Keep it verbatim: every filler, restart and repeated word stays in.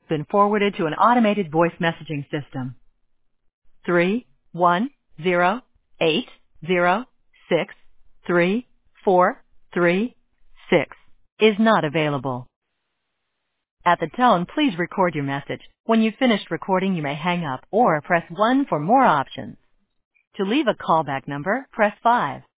been forwarded to an automated voice messaging system. Three one zero eight zero six three four three six is not available. At the tone, please record your message. When you've finished recording, you may hang up or press one for more options. To leave a callback number, press five.